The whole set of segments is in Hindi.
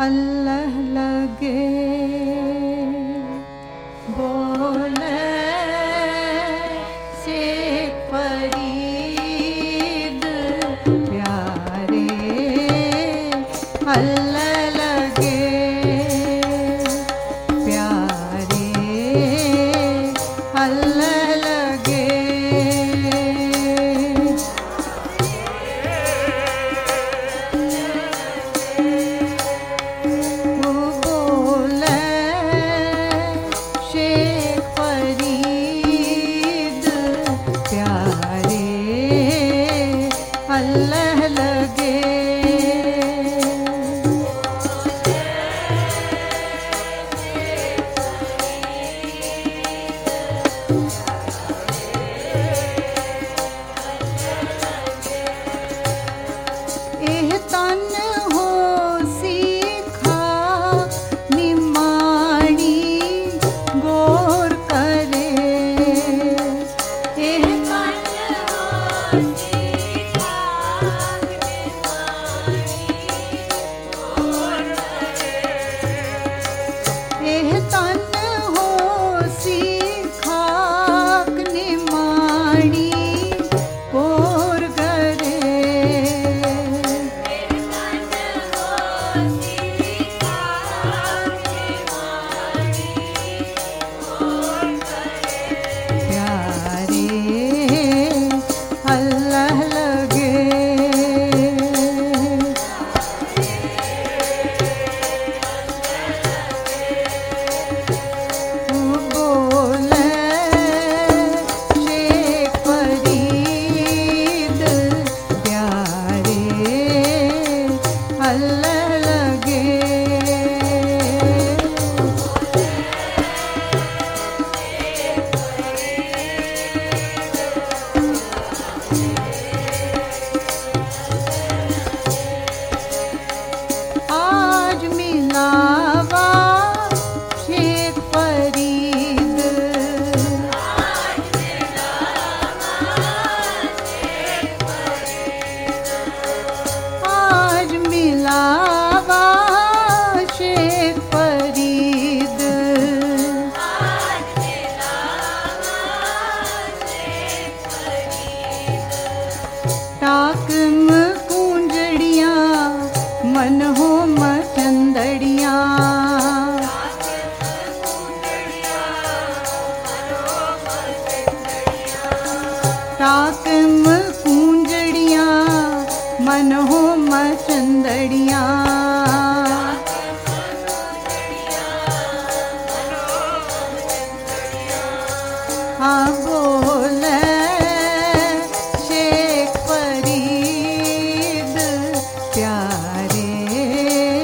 अल्लाह लगे बोले शेख फरीद प्यारे अल्लाह लगे प्यारे अल्लाह लगे वो बोले शेख फरीद प्यारे अल्लाह लगे एह तन हो सीखा निमाणी गौर करे एह तन हो सीखा एह तन हो सीखा निमाणी गौर करे प्यारे अल्लाह लगे वो बोले शेख फरीद प्यारे अल्लाह लगे आज मिलावा शेख फरीद आज मिलावा शेख फरीद टाकम कुंजड़ियां मन हो मचंदड़ियां टाकम कुंजड़ियां मन हो मचंदड़ियां हाँ बोले शेख फरीद प्यारे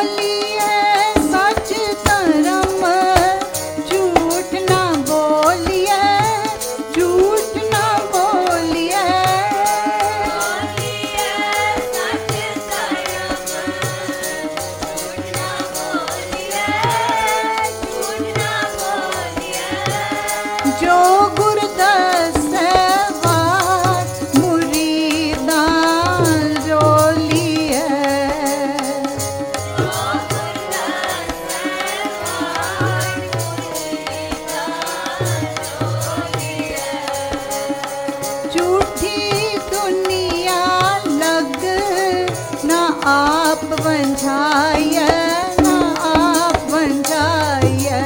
बोलिए सच धर्म, झूठ ना बोलिए, झूठ ना बोलिए। जो गुरदस बात मुरीदां जोलिए, झूठी दुनिया लग ना आप बंझाइए, ना आप बंझाइए।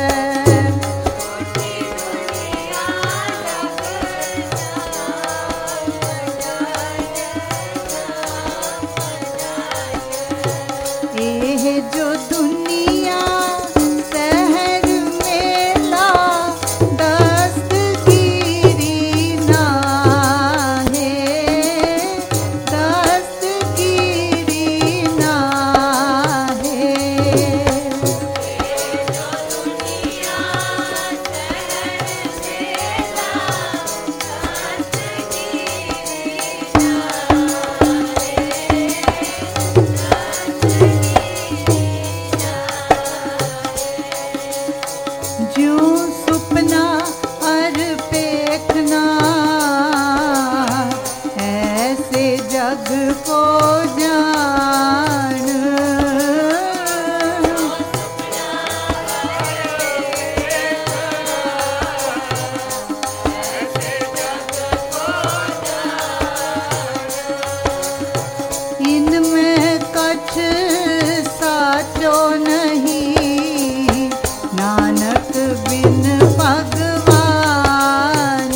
एह जो दुनिया शहर मेला दस्तगीरी ना है, दस्तगीरी ना है। ज्यों सुपना अर पेखना, ऐसे जग को जान। इनमें कछ साचो नहीं, नानक बिन भगवान।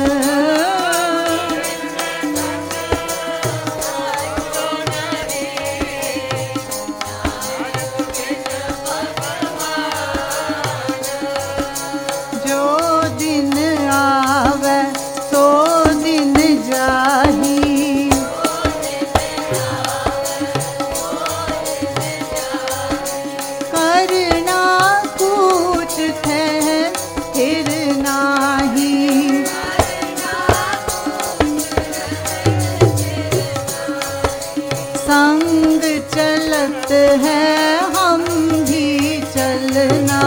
जो दिन आवे सो दिन जाही, करना कुछ थे फिर नाही। संग चलत है हम भी चलना,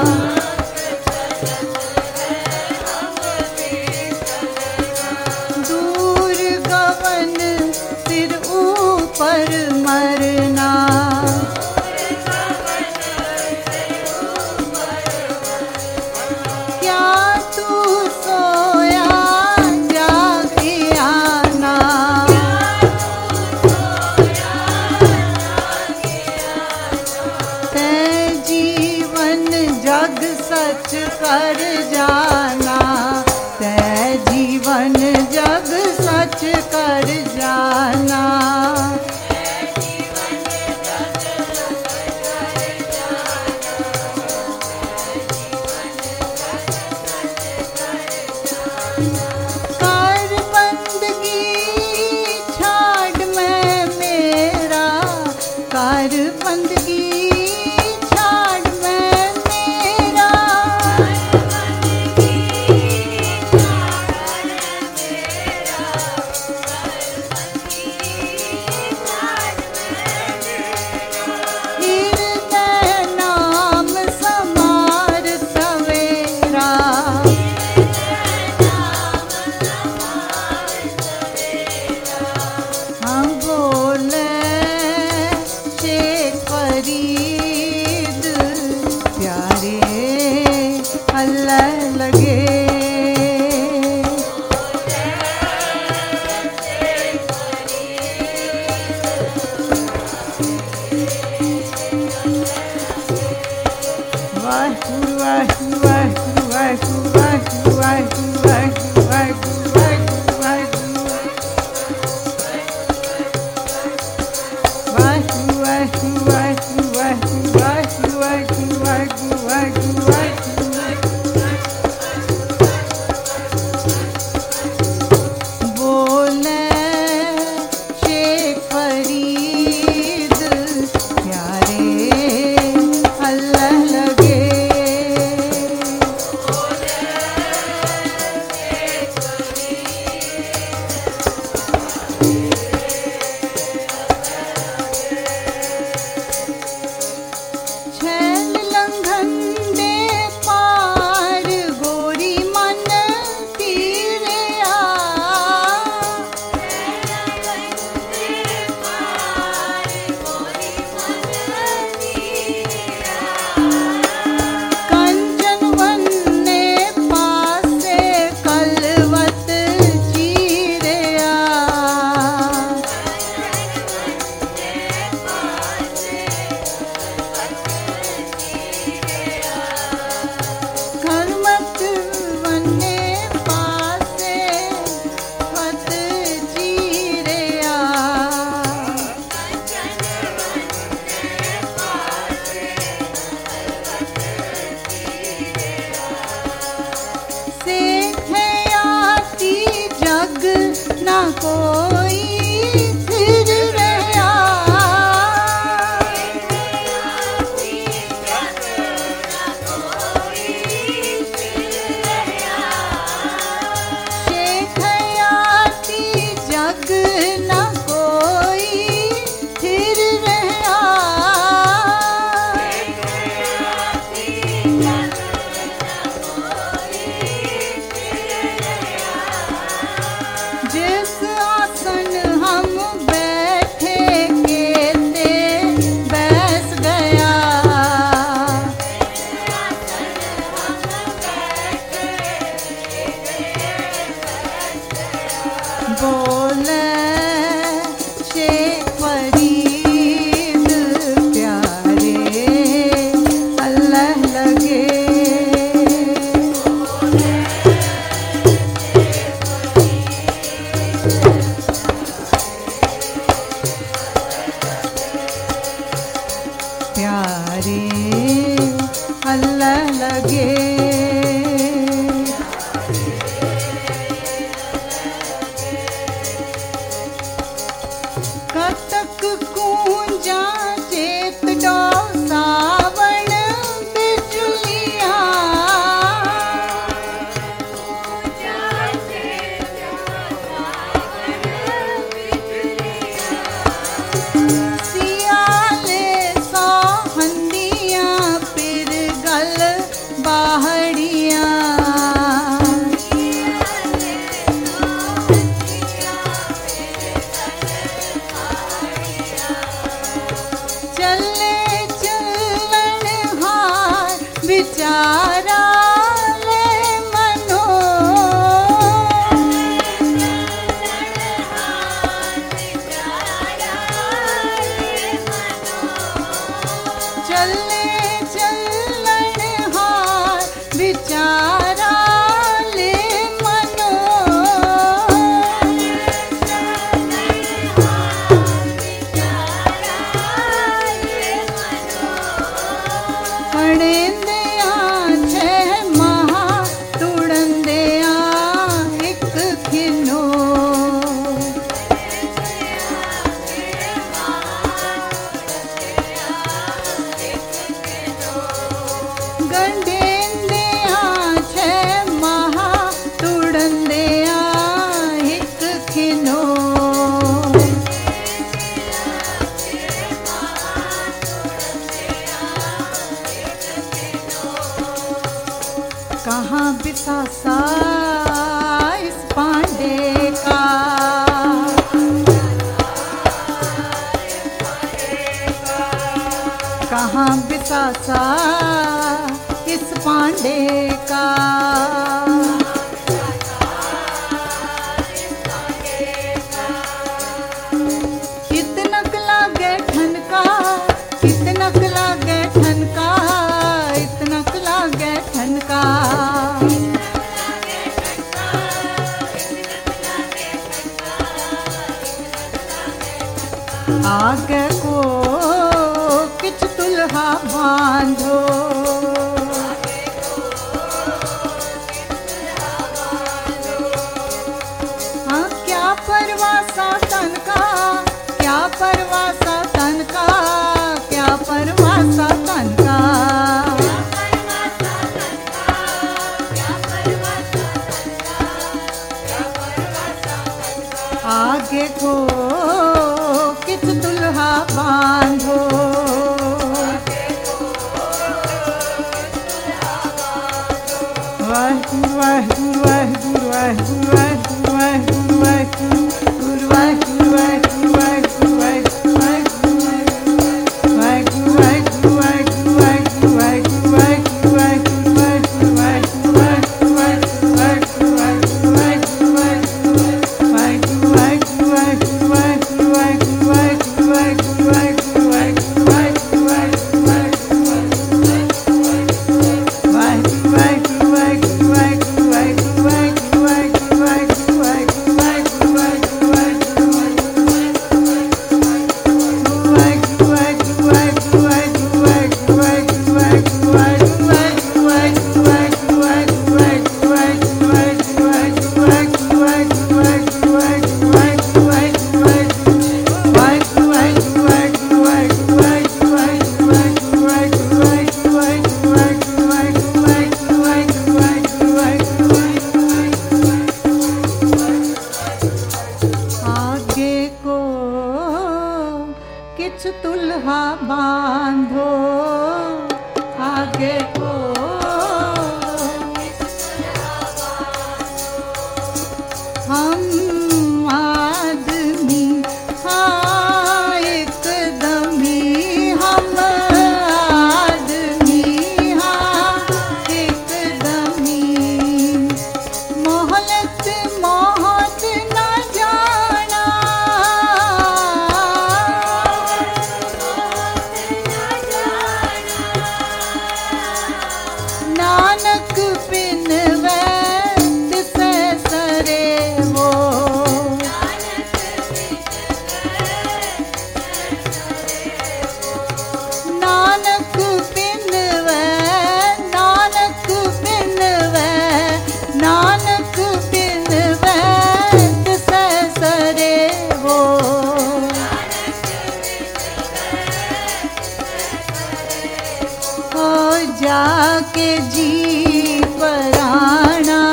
दूर गगन सिर ऊपर मरना। क्या तू सोया जागिया ना, ते जीवन जग सच कर जाना, ते जीवन जग सच कर जाना। कर बंदगी छाड़ मैं मेरा, कर बंदगी छाड़ मैं मेरा। हृदय नाम समार सवेरा, हम बोले शेख फरीद प्यारे अल्लाह लगे। वाहिगुरु वाहिगुरु वाहिगुरु वाहिगुरु वाहिगुरु वाहिगुरु वाहिगुरु वाहिगुरु वाहिगुरु वाहिगुरु। बोले शेख फरीद प्यारे ना कोई फिर रहा। शेख हयाती जग ना कोई फिर रहा। जिस आसन हम बैठे केते बैस गया। बोले शेख फरीद प्यारे अल्लाह लगे। प्यारे अल्लाह लगे। कतक कूंजा चेत डो सावण बिजुलिया। सियाले सोहंदियां पिर गल बाहड़िया। चले चलन हार बिचारा ले मनो। चले चलन हार बिचारा ले मनो। पढ़ेंदिया छह महा तुड़ंदिया एक खिनो। गंढेंदिया छह महा तुड़ंदिया एक खिनो। कहाँ बिसासा इस पांडे का। कहाँ बिसासा इस पांडे का। इतनक लागे ठनका। इतनक लागे ठनका। इतनक लागे ठनका। आगे को किच दुल्हा बांधो। हाँ क्या परवासा तन का। क्या परवासा तन का। क्या परवासा तन का। आगे को किच दुल्हा बांधो। जाके जी पराना,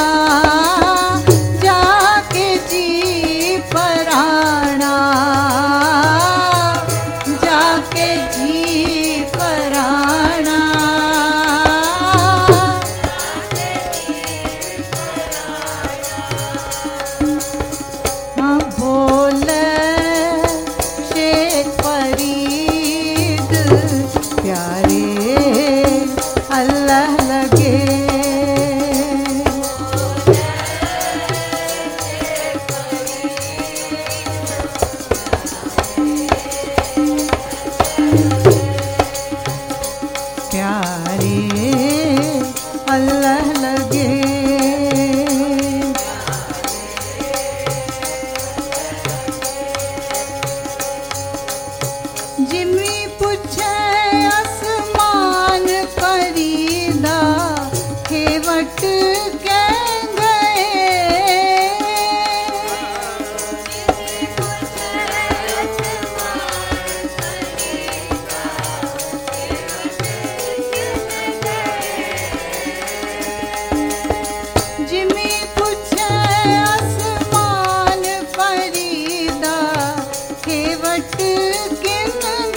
जाके जी पराना, जाके जी पराना। हाँ बोले शेख फरीद प्यारे अल्लाह लगे। प्यारे अल्लाह लगे। जिमी पुछे आसमान परीदा खेवट के गए। जिमी पुछे आसमान परीदा खेवट किन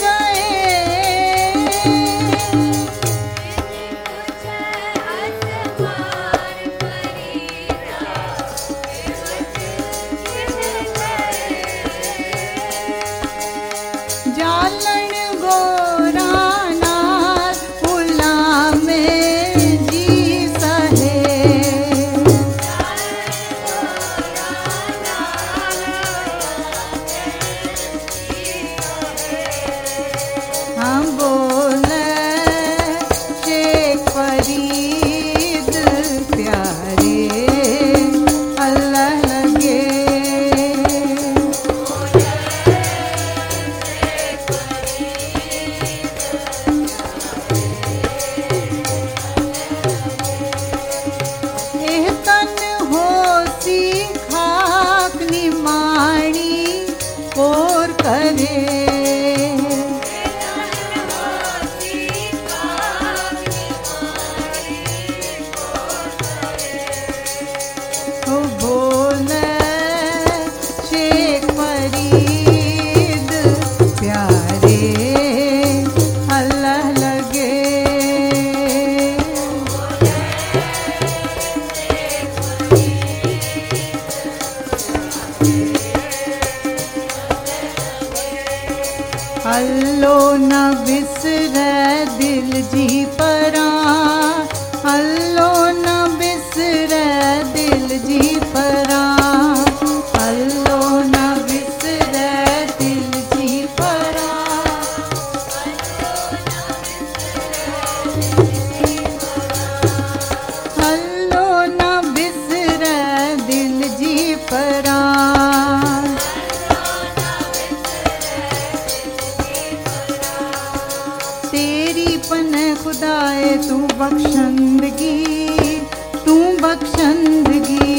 जालन गोरा नाथ फुला में जी सहे। हम बोले शेख फरीद प्यारे अल्लाह लगे। एह तन होसी खाक निमाणी और करे। ओ बोले शेख फरीद प्यारे अल्लाह लगे। हल्लो न बिसरे दिल जी परा, हल्लो न बिसरे दिल जी परा, हल्लो न बिसरे दिल जी परा। हल्लो न बिसरे दिल जी परा। तेरी पन खुदाए तू बख्शंदगी, तू बख्शंदगी।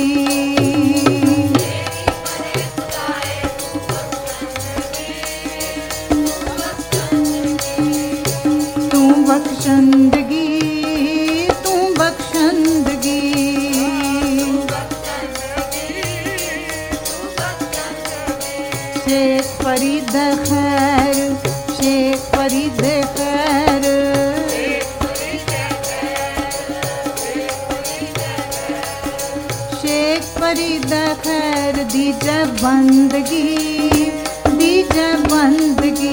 तू बख्शंदगी, तू बख्शंदगी। शेख फरीद खैर, शेख फरीद खैर। शेख फरीद खैर दीजे बंदगी, दीजे बंदगी।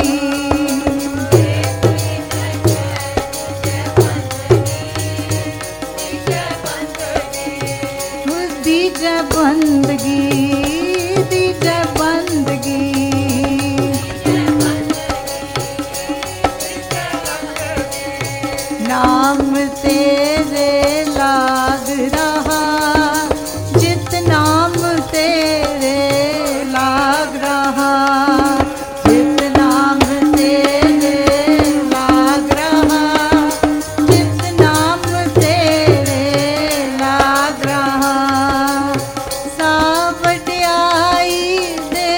दीजे बंदगी, दीजे बंदगी। नाम तेरे लाग रहा, जित नाम तेरे लाग रहा, जित नाम तेरे लाग रहा, जित नाम तेरे लाग रहा। सब वड्याई दे,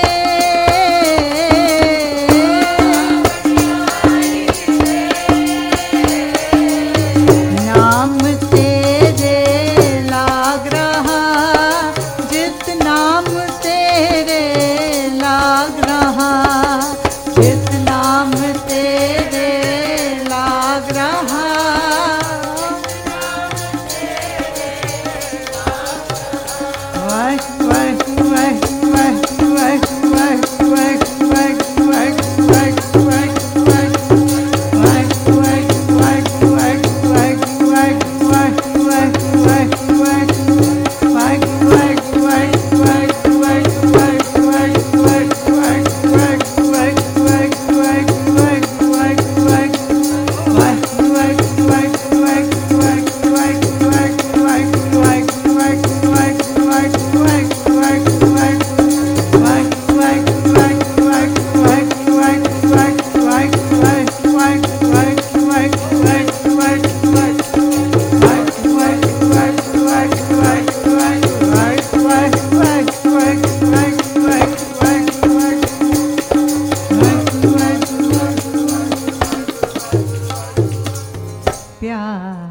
क्या